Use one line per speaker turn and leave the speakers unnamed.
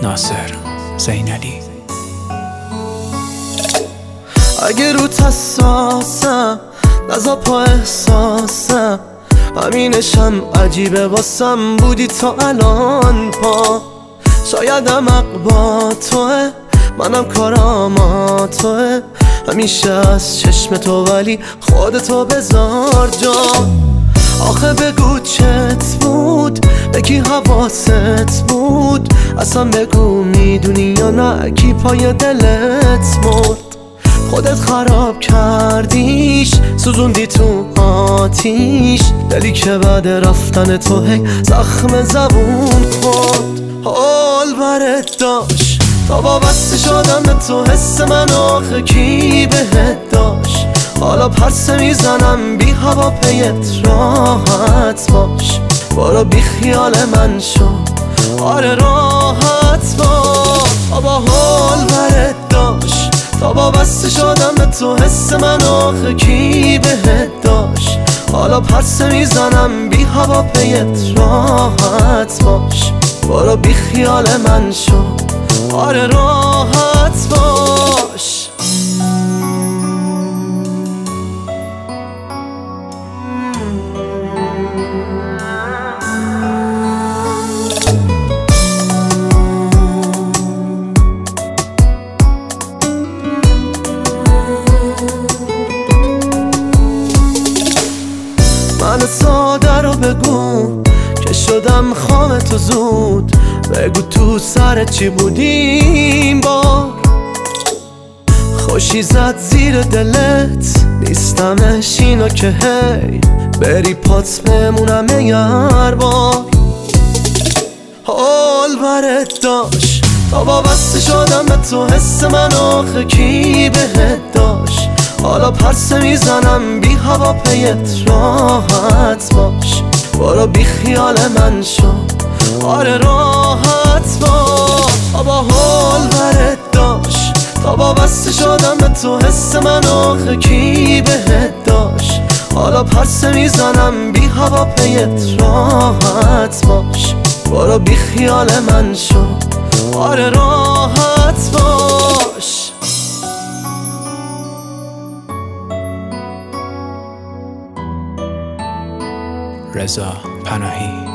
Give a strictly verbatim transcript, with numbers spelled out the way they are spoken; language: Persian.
ناصر زینالی.
اگه روت حساسم نزا پا احساسم، همینشم عجیبه واسم بودی تا الان پا. شایدم حق با توه، منم کارام توه، همیشه از چشم تو ولی خودتو بذار جا. آخه بگو چت بود، بگی حواست بود، اصلا بگو میدونی یا نه کی پای دلت مرد. خودت خراب کردیش، سوزوندی تو آتیش، دلی که بعد رفتن تو هی زخم زبون خورد. حال برت داشت تا وابسته شدم به تو، حس من آخه کی بهت داشت. حالا پرسه میزنم بی هوا پیت راحت باش، برو بی خیال من شو، آره راحت باش. بابا حال برت داشت تا وابسته شدم به تو، حس من آخه کی بهت داشت. حالا پرسه میزنم بی هوا پیت راحت باش، برو بی خیال من شو، آره راحت باش. من ساده رو بگو که شدم خام تو زود، بگو تو سر چی بودیم با خوشی زد زیر دلت، نیستمش اینو که هی بری پات بمونم یار بار. حال برت داشت تا وابسته شدم به تو، حس من آخه کی بهت داشت. حالا پرسه میزنم بی هوا پیت راحت باش، برو بی خیال من شو، آره راحت باش. بابا حال برت داشت تا وابسته شدم به تو، حس من آخه کی بهت داشت. حالا پرسه میزنم بی هوا پیت راحت باش، برو بی خیال من شو، آره راحت باش.
رضا پناهی.